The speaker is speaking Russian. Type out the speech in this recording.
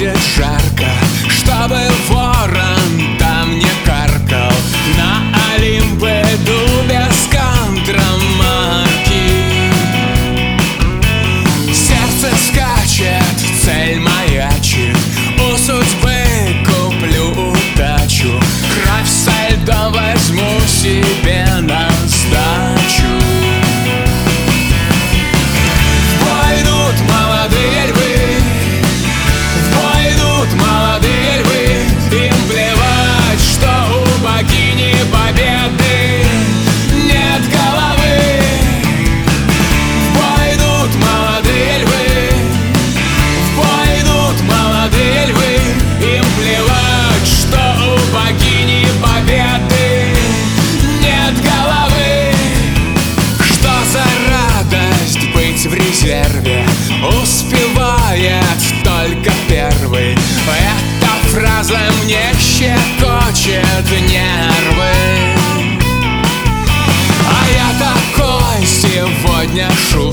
будет жарко, чтобы ворон там не каркал. На Олимп иду без контрамарки. Сердце скачет, цель маячит, у судьбы куплю удачу. Кровь со льдом возьму себе на сдачу. В бой идут молодые львы, в бой идут молодые львы. Им плевать, что у богини победы нет головы. В бой идут молодые львы, в бой идут молодые львы. Им плевать, что у богини победы нет головы. Что за радость быть в резерве, успевает только первый. Эта фраза мне щекочет нервы. А я такой сегодня шут.